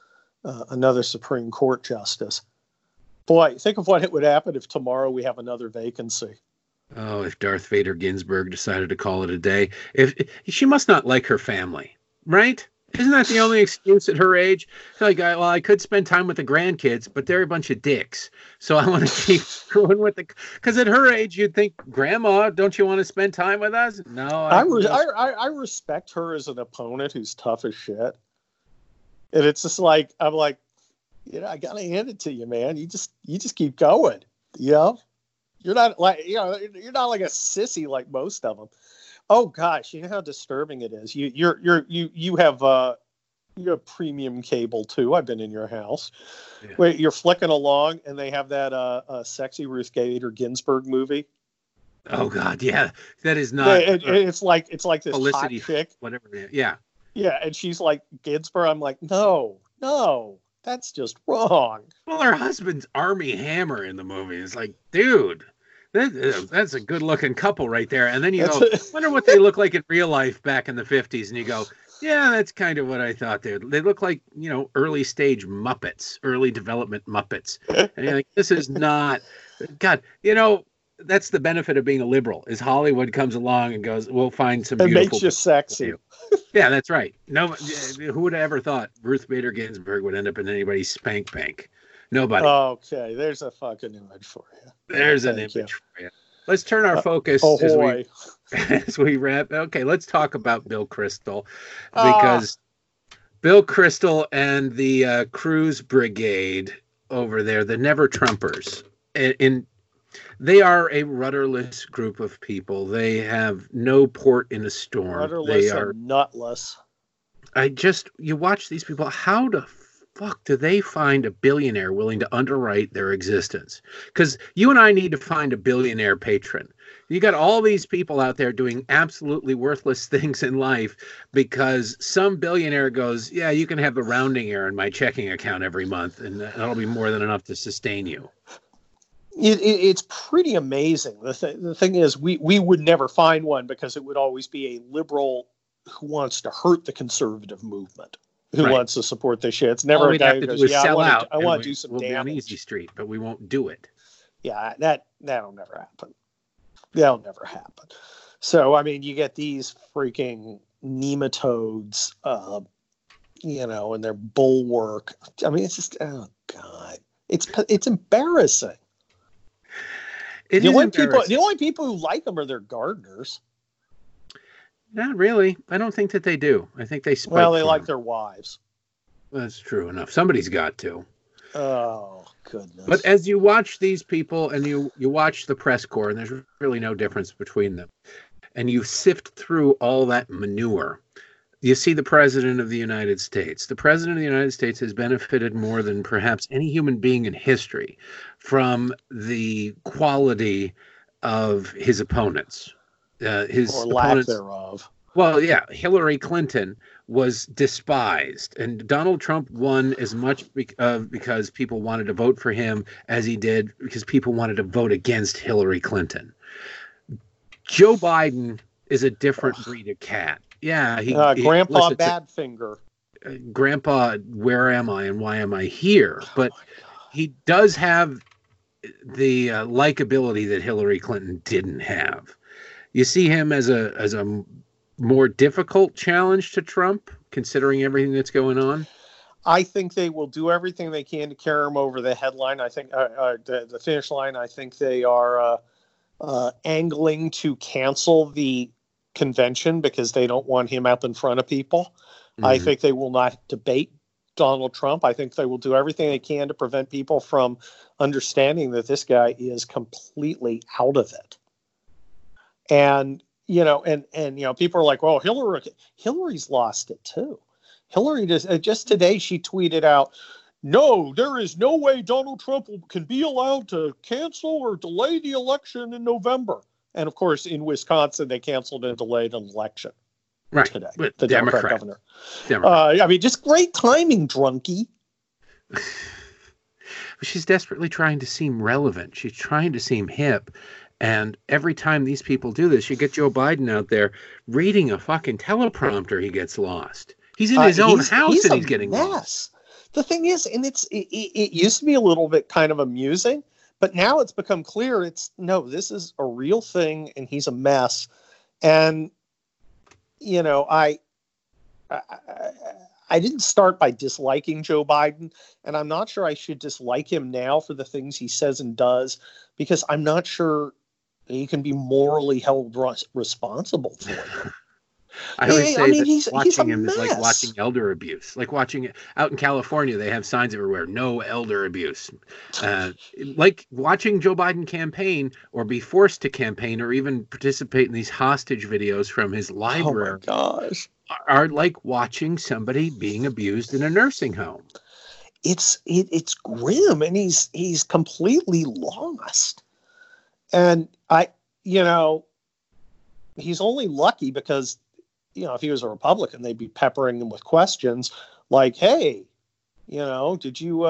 Supreme Court justice. Boy, think of what it would happen if tomorrow we have another vacancy. Oh, if Darth Vader Ginsburg decided to call it a day. If she must not like her family, right? Isn't that the only excuse at her age? Like, well, I could spend time with the grandkids, but they're a bunch of dicks. So I want to keep screwing with the... Because at her age, you'd think, Grandma, don't you want to spend time with us? No. I respect her as an opponent who's tough as shit. And it's just like, I'm like, I got to hand it to you, man. You just keep going. You're not like, you're not like a sissy like most of them. Oh gosh, you know how disturbing it is. You have premium cable too. I've been in your house. Yeah. Wait, you're flicking along, and they have that sexy Ruth Bader Ginsburg movie. Oh God, yeah, that is not. It's like this Felicity, hot chick, whatever. Yeah, yeah, and she's like Ginsburg. I'm like, no, that's just wrong. Well, her husband's Army Hammer in the movie. It's like, dude. That's a good-looking couple right there. And then you go, wonder what they look like in real life back in the 50s. And you go, yeah, that's kind of what I thought they look like, early stage Muppets, early development Muppets. And you're like, this is not, God, that's the benefit of being a liberal, is Hollywood comes along and goes, we'll find some beautiful. It makes you sexy. Yeah, that's right. No, who would have ever thought Ruth Bader Ginsburg would end up in anybody's spank bank? Nobody. Okay, there's a fucking image for you. There's an image for you. Let's turn our focus as we wrap. Okay, let's talk about Bill Kristol, because Bill Kristol and the Cruz Brigade over there, the Never Trumpers, they are a rudderless group of people. They have no port in a storm. Rudderless and nutless. You watch these people. How the fuck do they find a billionaire willing to underwrite their existence? Because you and I need to find a billionaire patron. You got all these people out there doing absolutely worthless things in life because some billionaire goes, yeah, you can have the rounding error in my checking account every month, and that'll be more than enough to sustain you. It's pretty amazing. The thing is, we would never find one because it would always be a liberal who wants to hurt the conservative movement. Who wants to support this shit? It's never a guy who goes, "Yeah, I want to do some damage." We'll be on easy street, but we won't do it. Yeah, that'll never happen. That'll never happen. So, I mean, you get these freaking nematodes, and their bulwark. I mean, it's just, oh God, it's embarrassing. The only people who like them are their gardeners. Not really. I don't think that they do. I think they spike. Well, they like their wives. That's true enough. Somebody's got to. Oh, goodness. But as you watch these people and you watch the press corps, and there's really no difference between them, and you sift through all that manure, you see the President of the United States. The President of the United States has benefited more than perhaps any human being in history from the quality of his opponents. Or lack thereof. Well, yeah, Hillary Clinton was despised, and Donald Trump won as much because people wanted to vote for him as he did because people wanted to vote against Hillary Clinton. Joe Biden is a different breed of cat. Yeah, Grandpa Badfinger. Grandpa, where am I and why am I here? But he does have the likability that Hillary Clinton didn't have. You see him as a more difficult challenge to Trump, considering everything that's going on? I think they will do everything they can to carry him over the headline. I think the finish line. I think they are angling to cancel the convention because they don't want him up in front of people. Mm-hmm. I think they will not debate Donald Trump. I think they will do everything they can to prevent people from understanding that this guy is completely out of it. And, people are like, well, Hillary's lost it too. Hillary just today, she tweeted out, no, there is no way Donald Trump can be allowed to cancel or delay the election in November. And of course, in Wisconsin, they canceled and delayed an election. right today. But The Democrat governor. Democrat. I mean, just great timing, drunkie. She's desperately trying to seem relevant. She's trying to seem hip. And every time these people do this, you get Joe Biden out there reading a fucking teleprompter. He gets lost. He's in his own house and he's getting lost. The thing is, and it used to be a little bit kind of amusing, but now it's become clear. This is a real thing, and he's a mess. And I didn't start by disliking Joe Biden, and I'm not sure I should dislike him now for the things he says and does, because I'm not sure he can be morally held responsible for it. I always say that watching him is like watching elder abuse. Like watching it out in California, they have signs everywhere, no elder abuse. Like watching Joe Biden campaign or be forced to campaign or even participate in these hostage videos from his library. Oh my gosh. Are like watching somebody being abused in a nursing home. It's grim, and he's completely lost. And he's only lucky because, if he was a Republican, they'd be peppering him with questions like, "Hey, did you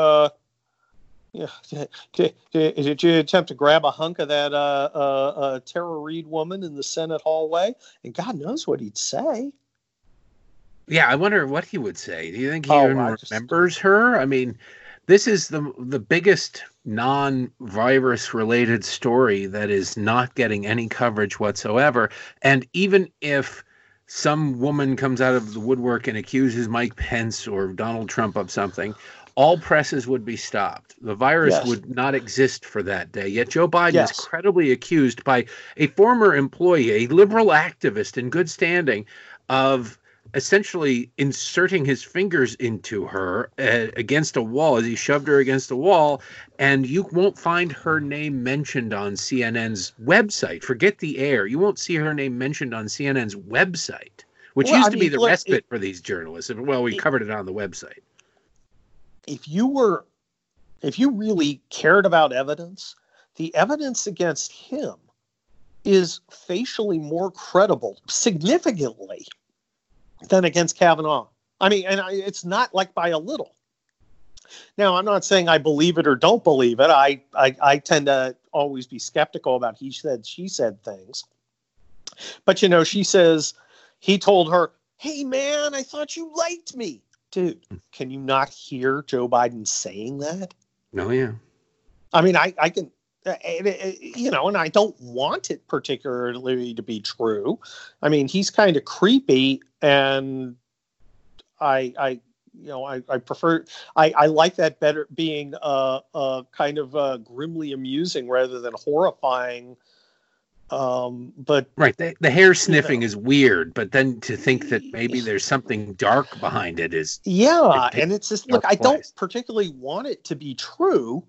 did you attempt to grab a hunk of that Tara Reid woman in the Senate hallway?" And God knows what he'd say. Yeah, I wonder what he would say. Do you think he even remembers her? I mean, this is the biggest non-virus related story that is not getting any coverage whatsoever. And even if some woman comes out of the woodwork and accuses Mike Pence or Donald Trump of something, all presses would be stopped. The virus would not exist for that day. Yet Joe Biden is credibly accused by a former employee, a liberal activist in good standing, of essentially inserting his fingers into her against a wall as he shoved her against a wall. And you won't find her name mentioned on CNN's website. Forget the air. You won't see her name mentioned on CNN's website, which used to be the respite for these journalists. Well, we covered it on the website. If you really cared about evidence, the evidence against him is facially more credible, significantly, than against Kavanaugh. I mean, it's not like by a little. Now, I'm not saying I believe it or don't believe it. I tend to always be skeptical about he said, she said things. But, she says, he told her, "Hey, man, I thought you liked me." Dude, can you not hear Joe Biden saying that? No, yeah. I mean, I can, and I don't want it particularly to be true. I mean, he's kind of creepy, and I prefer, I like that better, being kind of grimly amusing rather than horrifying. But right, the hair sniffing is weird, but then to think that maybe there's something dark behind it is and it's just, look, I don't particularly want it to be true.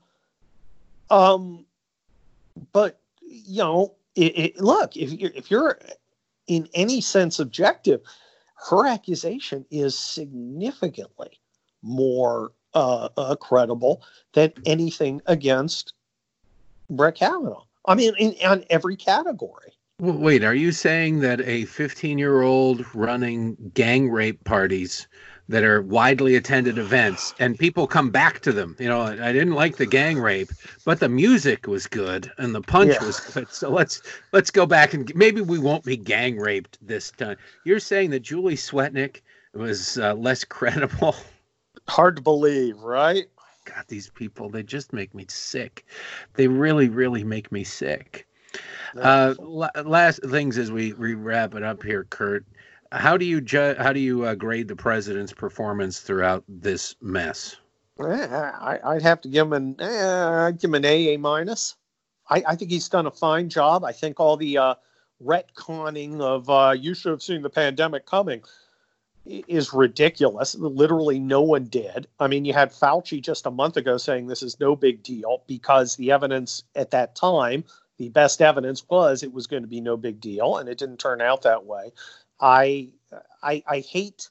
But look, if you're in any sense objective, her accusation is significantly more credible than anything against Brett Kavanaugh. I mean, on every category. Well, wait, are you saying that a 15-year-old running gang rape parties that are widely attended events and people come back to them? I didn't like the gang rape, but the music was good and the punch was good. So let's go back and maybe we won't be gang raped this time. You're saying that Julie Swetnick was less credible? Hard to believe, right? God, these people, they just make me sick. They really, really make me sick. Last things as we wrap it up here, Kurt. How do you grade the president's performance throughout this mess? I'd have to give him an A minus. I think he's done a fine job. I think all the retconning of you should have seen the pandemic coming is ridiculous. Literally no one did. I mean, you had Fauci just a month ago saying this is no big deal because the evidence at that time, the best evidence was it was going to be no big deal, and it didn't turn out that way. I hate,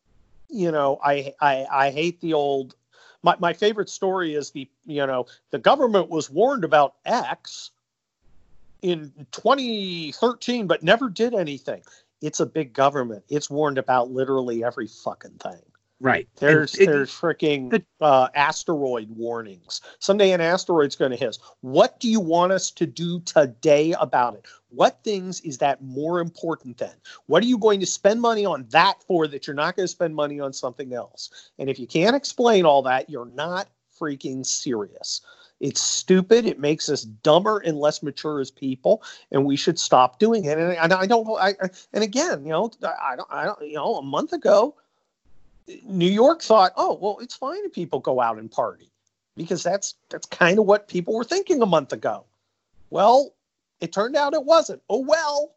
I hate the old, my favorite story is the government was warned about X in 2013, but never did anything. It's a big government. It's warned about literally every fucking thing. Right. There's freaking asteroid warnings. Someday an asteroid's going to hit us. What do you want us to do today about it? What things is that more important than? What are you going to spend money on that for that you're not going to spend money on something else? And if you can't explain all that, you're not freaking serious. It's stupid. It makes us dumber and less mature as people, and we should stop doing it. And I don't know. And again, a month ago, New York thought, oh, well, it's fine if people go out and party, because that's kind of what people were thinking a month ago. Well, it turned out it wasn't. Oh, well.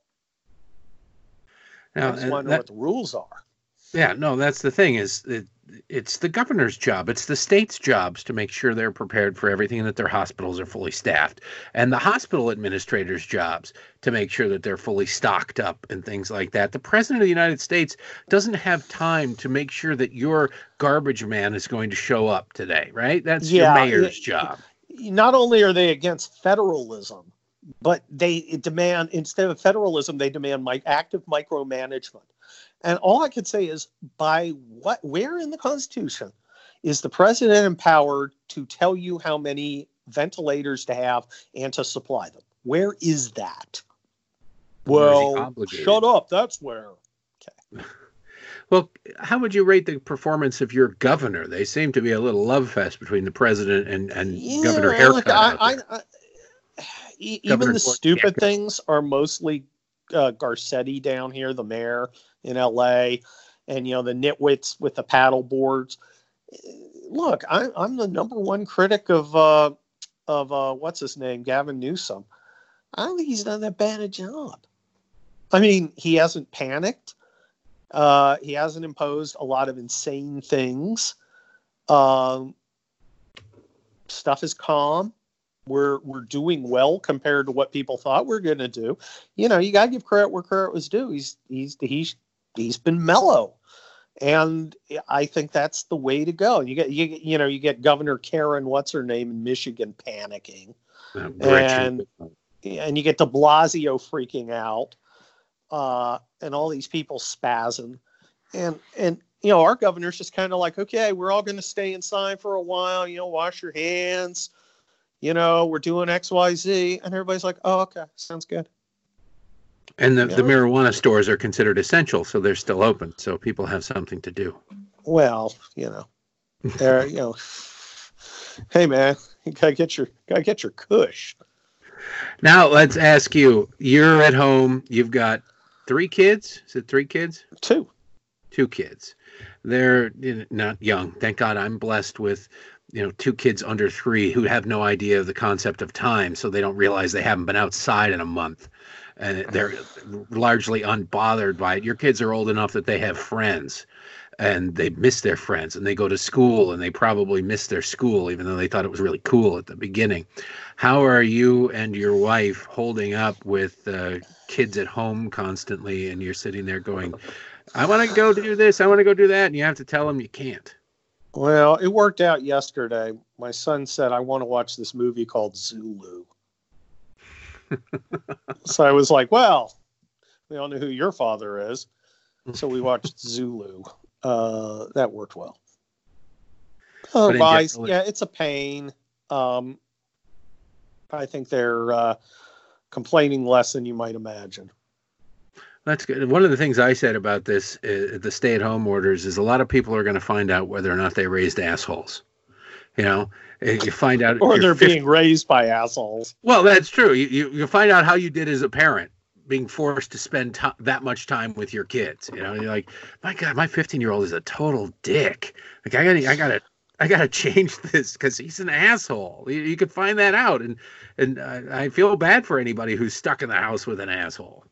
Now, I just wonder what the rules are. Yeah, no, that's the thing is it's the governor's job. It's the state's jobs to make sure they're prepared for everything and that their hospitals are fully staffed. And the hospital administrators' jobs to make sure that they're fully stocked up and things like that. The president of the United States doesn't have time to make sure that your garbage man is going to show up today, right? That's your mayor's job. Not only are they against federalism, but they demand, instead of federalism, they demand active micromanagement. And all I could say is, where in the Constitution is the president empowered to tell you how many ventilators to have and to supply them? Where is that? Well, shut up. That's where. Okay. Well, how would you rate the performance of your governor? They seem to be a little love fest between the president and Governor Haircut. Even the stupid things are mostly Garcetti down here, the mayor in LA, and the nitwits with the paddle boards. Look, I'm the number one critic of what's his name, Gavin Newsom. I don't think he's done that bad a job. I mean, he hasn't panicked. He hasn't imposed a lot of insane things. Stuff is calm. We're doing well compared to what people thought we're going to do. You got to give credit where credit was due. He's been mellow, and I think that's the way to go. You get Governor Karen, what's her name, in Michigan, panicking, and you get De Blasio freaking out, and all these people spazzing, and our governor's just kind of like, okay, we're all going to stay inside for a while. Wash your hands. We're doing X, Y, Z, and everybody's like, oh, okay, sounds good. And the marijuana stores are considered essential, so they're still open, so people have something to do. Well, they're, hey man, you gotta get your kush. Now let's ask you. You're at home. You've got 3 kids. Is it 3 kids? 2. 2 kids. They're not young. Thank God I'm blessed with 2 kids under 3 who have no idea of the concept of time, so they don't realize they haven't been outside in a month, and they're largely unbothered by it. Your kids are old enough that they have friends, and they miss their friends, and they go to school, and they probably miss their school, even though they thought it was really cool at the beginning. How are you and your wife holding up with kids at home constantly, and you're sitting there going, I want to go do this, I want to go do that, and you have to tell them you can't? Well, it worked out yesterday. My son said, I want to watch this movie called Zulu. So I was like, well, we all know who your father is. So we watched Zulu. That worked well. Otherwise, it's a pain. I think they're complaining less than you might imagine. That's good. One of the things I said about this, the stay-at-home orders, is a lot of people are going to find out whether or not they raised assholes. You find out, or they're being raised by assholes. Well, that's true. You find out how you did as a parent, being forced to spend that much time with your kids. You're like, my God, my 15-year-old is a total dick. Like I gotta change this because he's an asshole. You could find that out, and I feel bad for anybody who's stuck in the house with an asshole.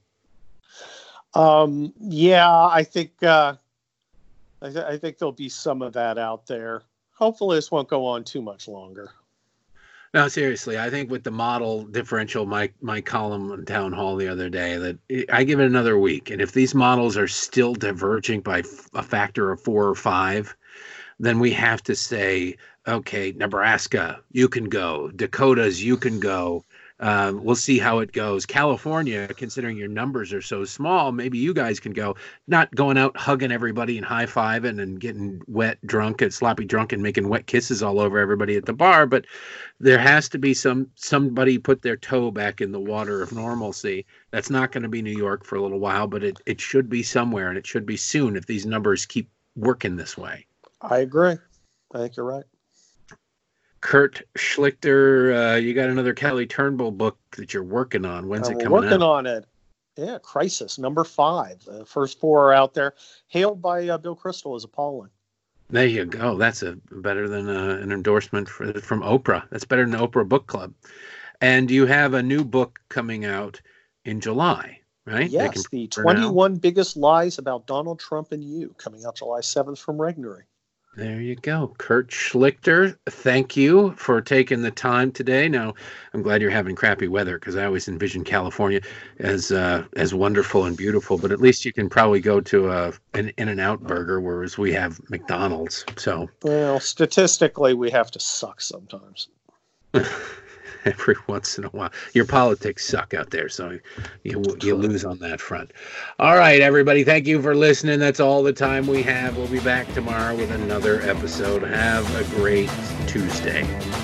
I think there'll be some of that out there. Hopefully this won't go on too much longer. No, seriously, I think with the model differential, my column on Town Hall the other day, that I give it another week. And if these models are still diverging by a factor of 4 or 5, then we have to say, okay, Nebraska, you can go. Dakotas, you can go. We'll see how it goes. California, considering your numbers are so small, maybe you guys can go, not going out hugging everybody and high-fiving and getting wet, drunk, and sloppy drunk and making wet kisses all over everybody at the bar, but there has to be somebody put their toe back in the water of normalcy. That's not going to be New York for a little while, but it should be somewhere, and it should be soon if these numbers keep working this way. I agree. I think you're right. Kurt Schlichter, you got another Kelly Turnbull book that you're working on. When's it coming out? We're working on it. Yeah, Crisis, number 5. The first 4 are out there. Hailed by Bill Crystal as appalling. There you go. That's better than an endorsement from Oprah. That's better than the Oprah Book Club. And you have a new book coming out in July, right? Yes, the 21 Biggest Lies About Donald Trump and You, coming out July 7th from Regnery. There you go. Kurt Schlichter, thank you for taking the time today. Now, I'm glad you're having crappy weather because I always envision California as wonderful and beautiful, but at least you can probably go to an In-N-Out burger, whereas we have McDonald's. So, well, statistically, we have to suck sometimes. Every once in a while. Your politics suck out there, so you lose on that front. All right, everybody, thank you for listening. That's all the time we have. We'll be back tomorrow with another episode. Have a great Tuesday.